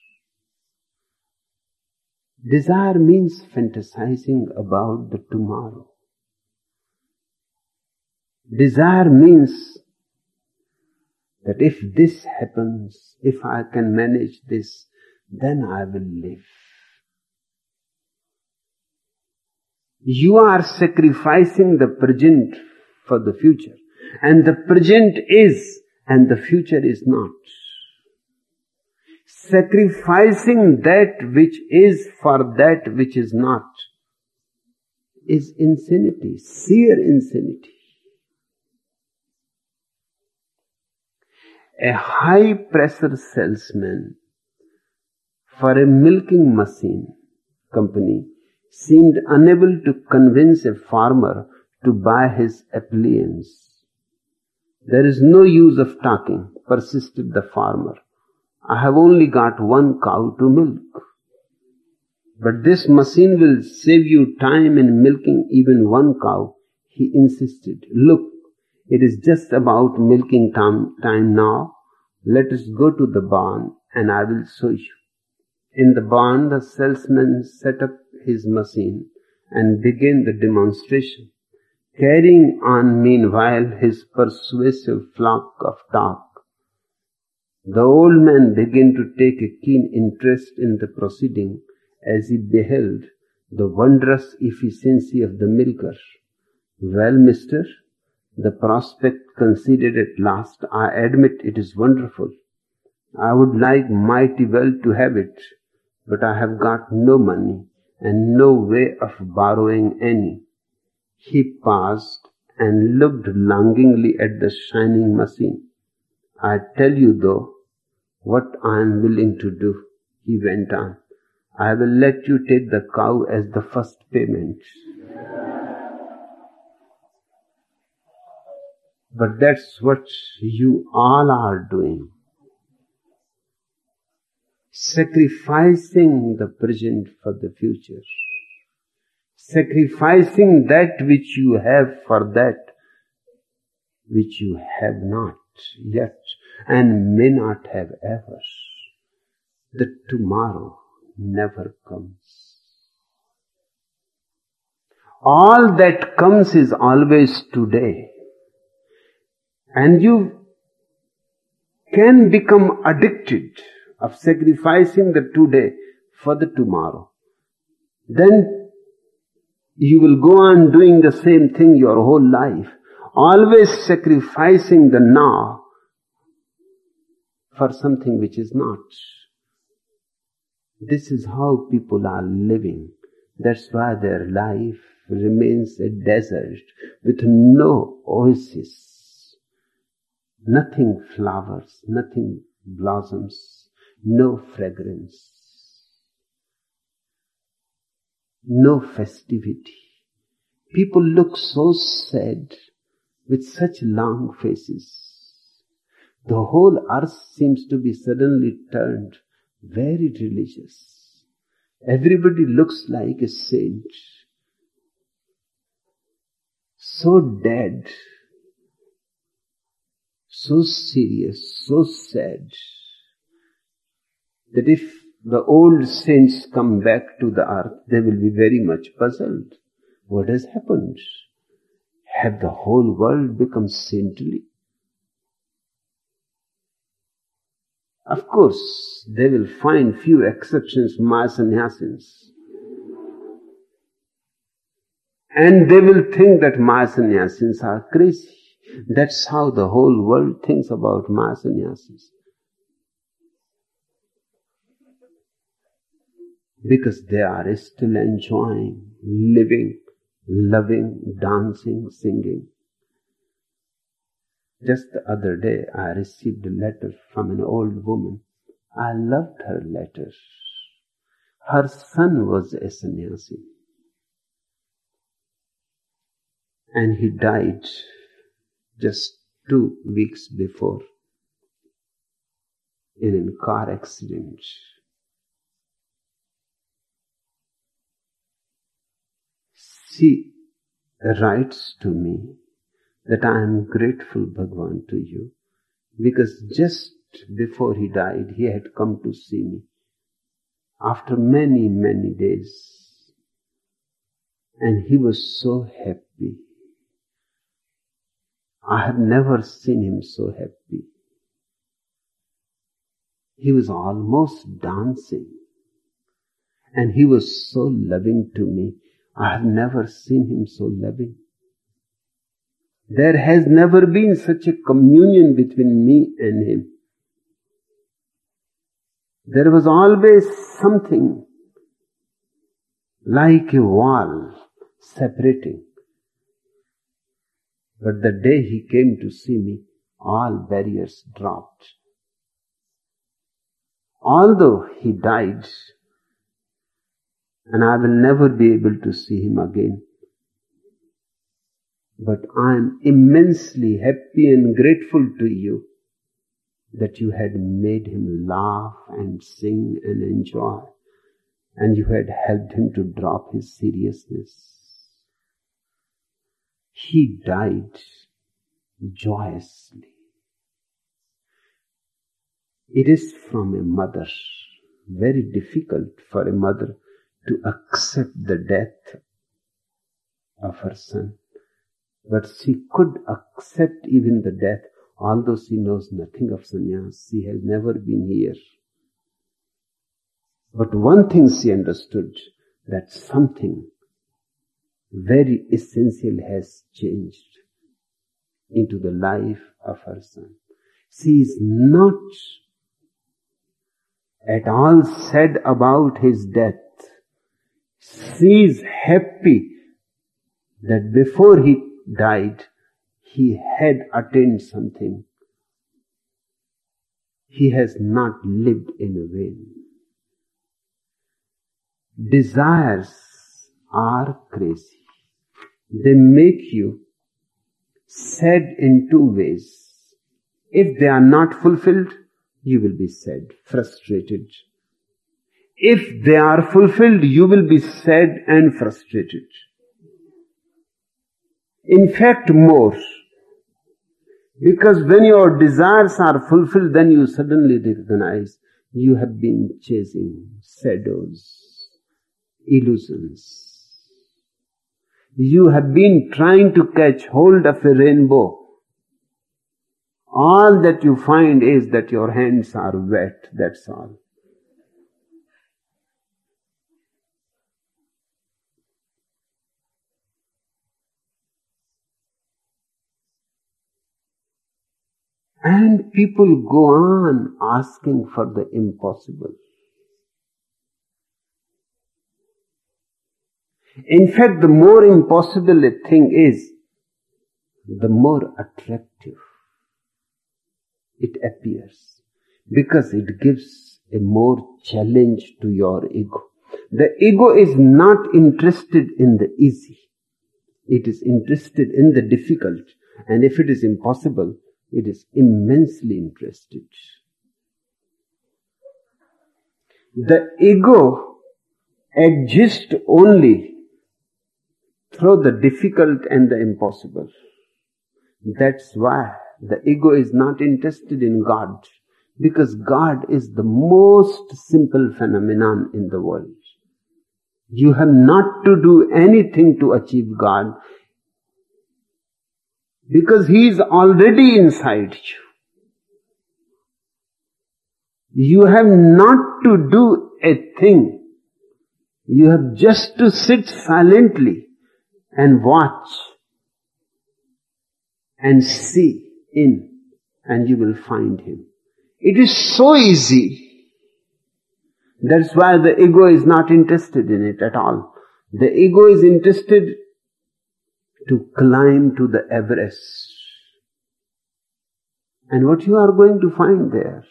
Desire means fantasizing about the tomorrow. Desire means that if this happens, if I can manage this, then I will live. You are sacrificing the present for the future. And the present is, and the future is not. Sacrificing that which is for that which is not is insanity, sheer insanity. A high pressure salesman for a milking machine company seemed unable to convince a farmer to buy his appliance. There is no use of talking, persisted the farmer. I have only got one cow to milk. But this machine will save you time in milking even one cow, he insisted. Look, it is just about milking time, time now. Let us go to the barn and I will show you. In the barn, the salesman set up his machine and began the demonstration, carrying on meanwhile his persuasive flock of talk. The old man began to take a keen interest in the proceeding as he beheld the wondrous efficiency of the milker. Well, mister, the prospect conceded at last, I admit it is wonderful. I would like mighty well to have it, but I have got no money and no way of borrowing any. He paused and looked longingly at the shining machine. I tell you though, what I am willing to do, he went on. I will let you take the cow as the first payment. But that's what you all are doing. Sacrificing the present for the future. Sacrificing that which you have for that which you have not yet and may not have ever. The tomorrow never comes. All that comes is always today. And you can become addicted of sacrificing the today for the tomorrow. Then you will go on doing the same thing your whole life, always sacrificing the now for something which is not. This is how people are living. That's why their life remains a desert with no oasis. Nothing flowers, nothing blossoms, no fragrance, no festivity. People look so sad with such long faces. The whole earth seems to be suddenly turned very religious. Everybody looks like a saint. So dead, so serious, so sad, that if the old saints come back to the earth, they will be very much puzzled. What has happened? Have the whole world become saintly? Of course, they will find few exceptions, Mahasannyasis. And they will think that Mahasannyasis are crazy. That's how the whole world thinks about Mahasannyasis. Because they are still enjoying, living, loving, dancing, singing. Just the other day I received a letter from an old woman. I loved her letter. Her son was a sannyasi. And he died just two weeks before in a car accident. she writes to me that I am grateful, Bhagwan, to you, because just before he died, he had come to see me after many, many days. And he was so happy. I have never seen him so happy. He was almost dancing. And he was so loving to me. I have never seen him so loving. There has never been such a communion between me and him. There was always something like a wall separating. But the day he came to see me, all barriers dropped. Although he died, and I will never be able to see him again, but I am immensely happy and grateful to you that you had made him laugh and sing and enjoy, and you had helped him to drop his seriousness. He died joyously. It is from a mother very difficult for a mother to accept the death of her son. But she could accept even the death, although she knows nothing of sannyas. She has never been here. But one thing she understood, that something very essential has changed into the life of her son. She is not at all sad about his death. She is happy that before he died, he had attained something. He has not lived in vain. Desires are crazy. They make you sad in two ways. If they are not fulfilled, you will be sad, frustrated. If they are fulfilled, you will be sad and frustrated. In fact, more. Because when your desires are fulfilled, then you suddenly recognize you have been chasing shadows, illusions. You have been trying to catch hold of a rainbow. All that you find is that your hands are wet, that's all. And people go on asking for the impossible. In fact, the more impossible a thing is, the more attractive it appears, because it gives a more challenge to your ego. The ego is not interested in the easy. It is interested in the difficult. And if it is impossible, it is immensely interested. The ego exists only through the difficult and the impossible. That's why the ego is not interested in God, because God is the most simple phenomenon in the world. You have not to do anything to achieve God, because He is already inside you. You have not to do a thing. You have just to sit silently and watch and see in, and you will find Him. It is so easy. That's why the ego is not interested in it at all. The ego is interested to climb to the Everest. And what you are going to find there?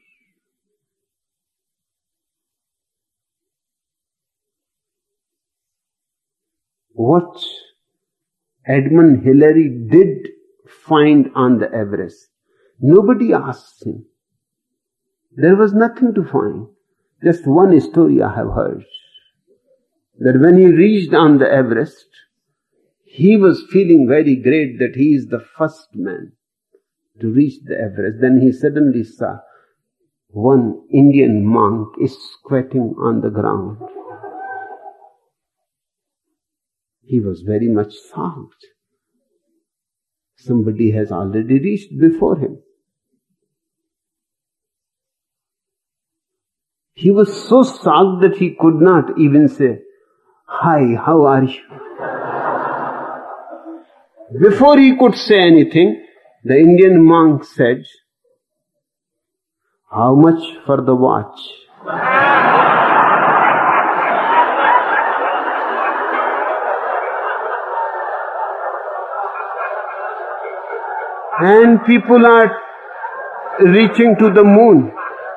What Edmund Hillary did find on the Everest, nobody asked him. There was nothing to find. Just one story I have heard, that when he reached on the Everest, He was feeling very great that he is the first man to reach the Everest. Then he suddenly saw one Indian monk is squatting on the ground. He was very much shocked. Somebody has already reached before him. He was so shocked that he could not even say, "Hi, how are you?" Before he could say anything, the Indian monk said, "How much for the watch?" And people are reaching to the moon.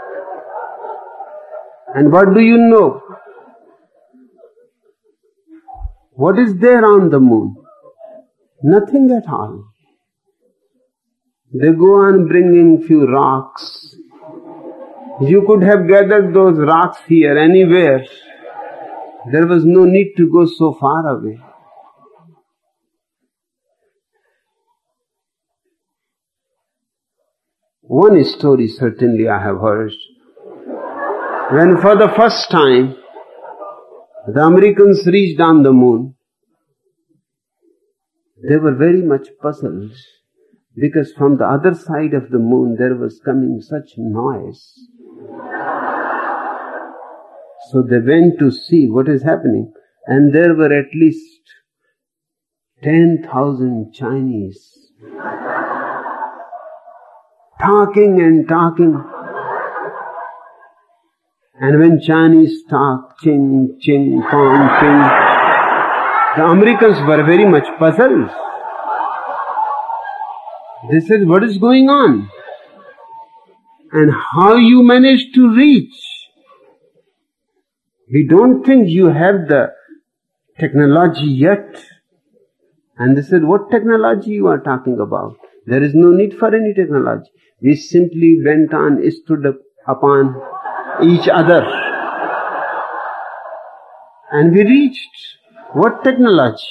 And what do you know? What is there on the moon? Nothing at all. They go on bringing few rocks. You could have gathered those rocks here, anywhere. There was no need to go so far away. One story certainly I have heard. When for the first time the Americans reached on the moon, they were very much puzzled because from the other side of the moon there was coming such noise. So they went to see what is happening, and there were at least ten thousand Chinese talking and talking. And when Chinese talk, ching, ching, pong, ching, the Americans were very much puzzled. They said, "What is going on? And how you managed to reach? We don't think you have the technology yet." And they said, "What technology you are talking about? There is no need for any technology. We simply went on, stood up upon each other, and we reached." What technology?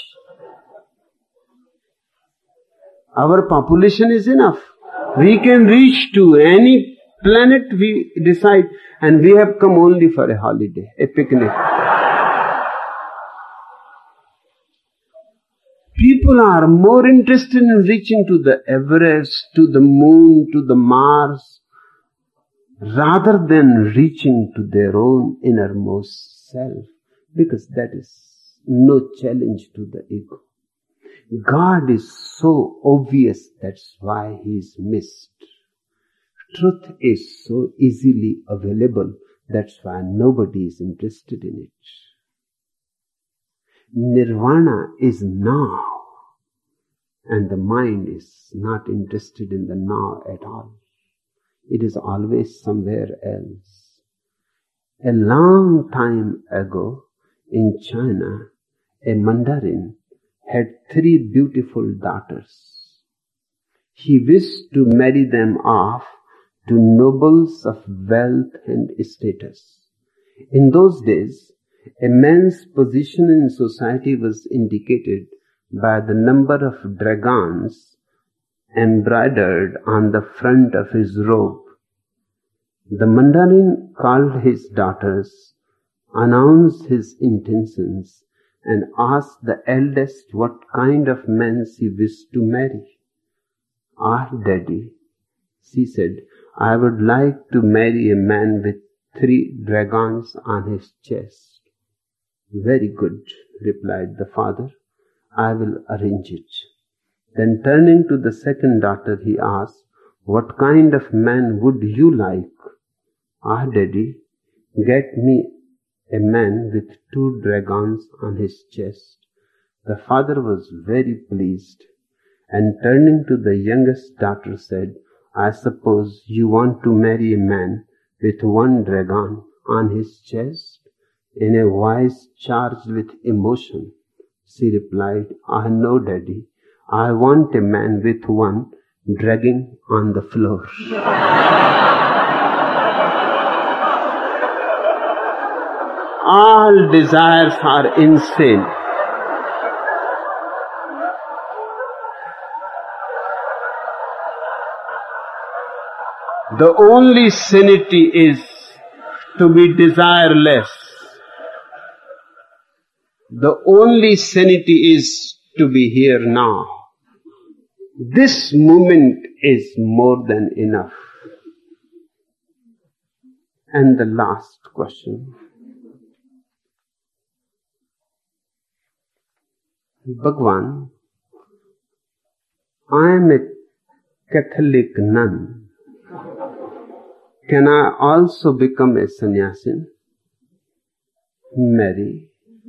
Our population is enough. We can reach to any planet we decide, and we have come only for a holiday, a picnic. People are more interested in reaching to the Everest, to the moon, to the Mars, rather than reaching to their own innermost self, because that is no challenge to the ego. God is so obvious, that's why He is missed. Truth is so easily available, that's why nobody is interested in it. Nirvana is now, and the mind is not interested in the now at all. It is always somewhere else. A long time ago in China, a Mandarin had three beautiful daughters. He wished to marry them off to nobles of wealth and status. In those days, a man's position in society was indicated by the number of dragons embroidered on the front of his robe. The Mandarin called his daughters, announced his intentions, and asked the eldest what kind of man she wished to marry. "Ah, Daddy," she said, "I would like to marry a man with three dragons on his chest." "Very good," replied the father. "I will arrange it." Then turning to the second daughter, he asked, "What kind of man would you like?" "Ah, Daddy, get me a man with two dragons on his chest." The father was very pleased, and turning to the youngest daughter said, "I suppose you want to marry a man with one dragon on his chest?" In a voice charged with emotion, she replied, "Ah, no, Daddy, I want a man with one dragging on the floor." All desires are insane. The only sanity is to be desireless. The only sanity is to be here now. This moment is more than enough. And the last question. Bhagwan, I am a Catholic nun. Can I also become a sannyasin? Mary?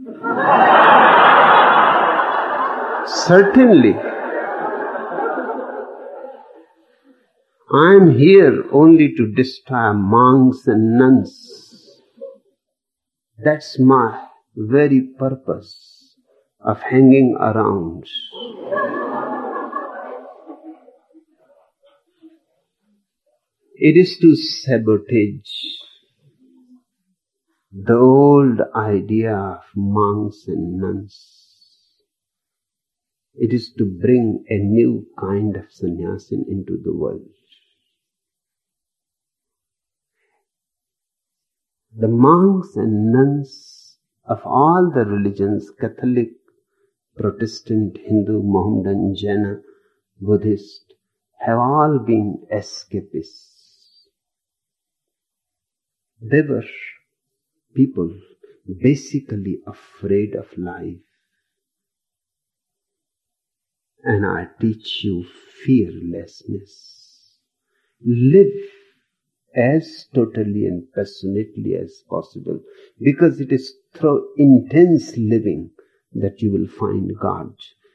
Certainly. I am here only to destroy monks and nuns. That's my very purpose of hanging around. It is to sabotage the old idea of monks and nuns. It is to bring a new kind of sannyasin into the world. The monks and nuns of all the religions, Catholic, Protestant, Hindu, Mohammedan, Jaina, Buddhist, have all been escapists. They were people basically afraid of life. And I teach you fearlessness. Live as totally and passionately as possible, because it is through intense living that you will find God.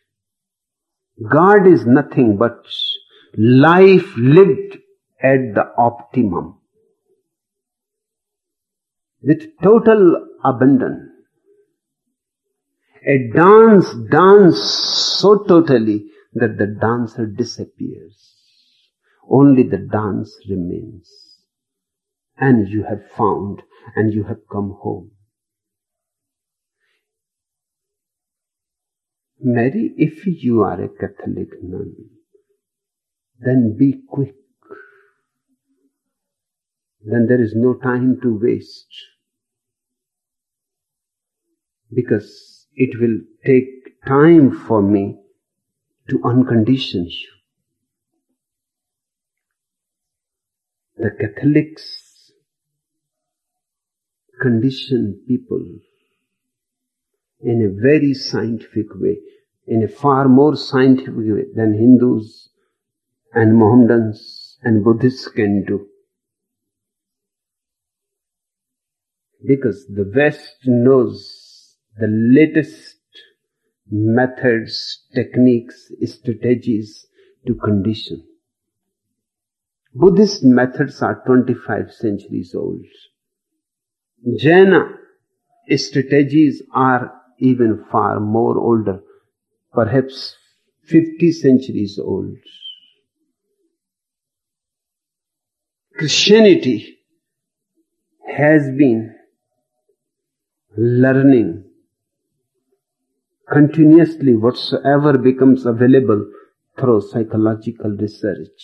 God is nothing but life lived at the optimum, with total abandon. A dance dance so totally that the dancer disappears. Only the dance remains. And you have found, and you have come home. Mary, if you are a Catholic nun, then be quick. Then there is no time to waste. Because it will take time for me to uncondition you. The Catholics condition people in a very scientific way, in a far more scientific way than Hindus and Mohammedans and Buddhists can do. Because the West knows the latest methods, techniques, strategies to condition. Buddhist methods are twenty-five centuries old. Jaina strategies are even far more older, perhaps fifty centuries old. Christianity has been learning continuously whatsoever becomes available through psychological research,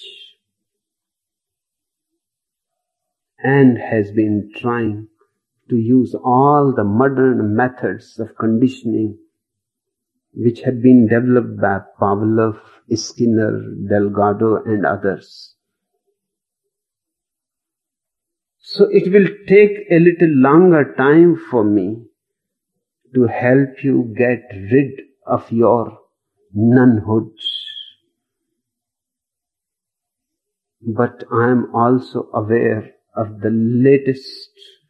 and has been trying to use all the modern methods of conditioning which have been developed by Pavlov, Skinner, Delgado and others. So it will take a little longer time for me to help you get rid of your nunhood. But I am also aware of the latest,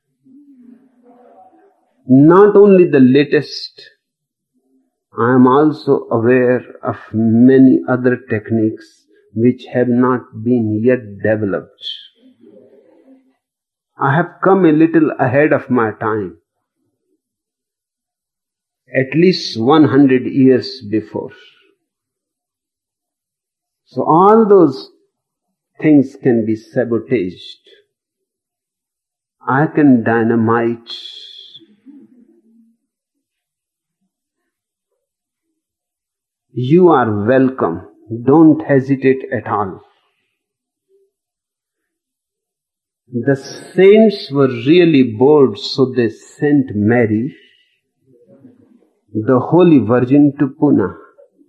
not only the latest, I am also aware of many other techniques which have not been yet developed. I have come a little ahead of my time, at least one hundred years before. So all those things can be sabotaged. I can dynamite you. Are welcome. Don't hesitate at all. The saints were really bored, so they sent Mary, the Holy Virgin, to Pune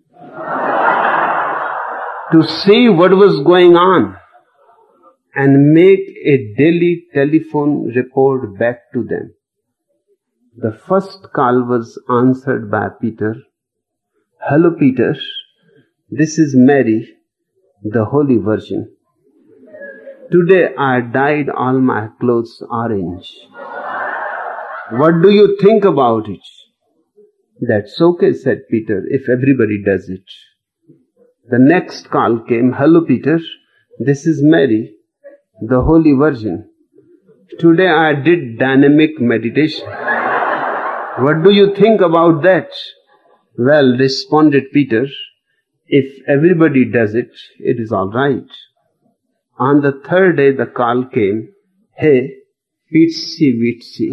to see what was going on and make a daily telephone report back to them. The first call was answered by Peter. Hello, Peter. This is Mary, the Holy Virgin. Today I dyed all my clothes orange. What do you think about it? That's okay, said Peter, if everybody does it. The next call came. Hello, Peter. This is Mary, the Holy Virgin. Today I did dynamic meditation. What do you think about that? Well, responded Peter, if everybody does it, it is all right. On the third day the call came. Hey, Pitsy Witsy.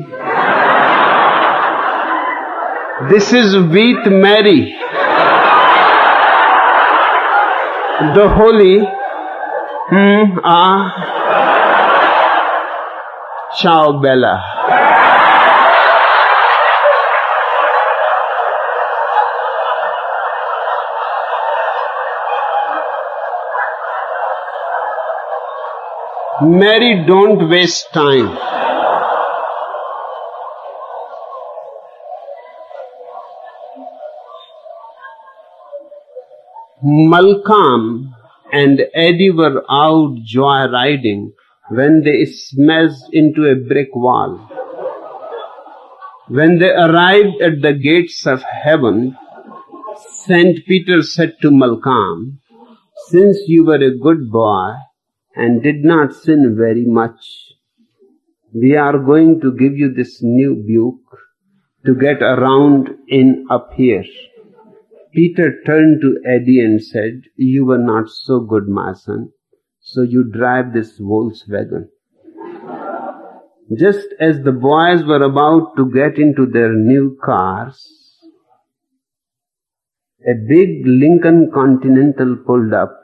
This is with Mary, the Holy, hmm, ah, ciao Bella. Mary, don't waste time. Malcolm and Eddie were out joyriding when they smashed into a brick wall. When they arrived at the gates of heaven, Saint Peter said to Malcolm, since you were a good boy and did not sin very much, we are going to give you this new Buick to get around in up here. Peter turned to Eddie and said, you were not so good, my son, so you drive this Volkswagen. Just as the boys were about to get into their new cars, a big Lincoln Continental pulled up.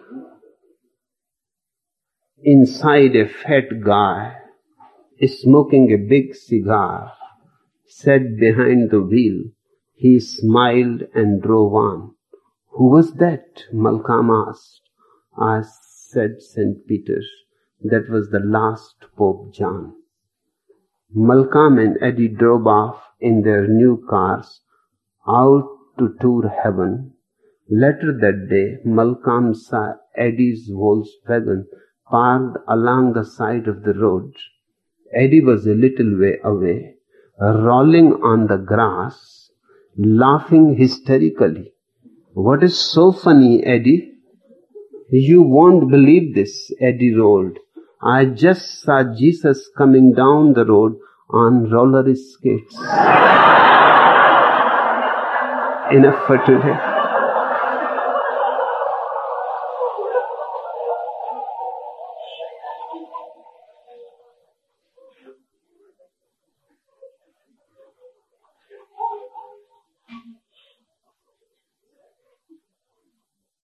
Inside, a fat guy, smoking a big cigar, sat behind the wheel. He smiled and drove on. Who was that? Malcolm asked. I said, Saint Peter, that was the last Pope John. Malcolm and Eddie drove off in their new cars out to tour heaven. Later that day, Malcolm saw Eddie's Volkswagen parked along the side of the road. Eddie was a little way away, rolling on the grass, laughing hysterically. What is so funny, Eddie? You won't believe this, Eddie roared. I just saw Jesus coming down the road on roller skates. Enough for today.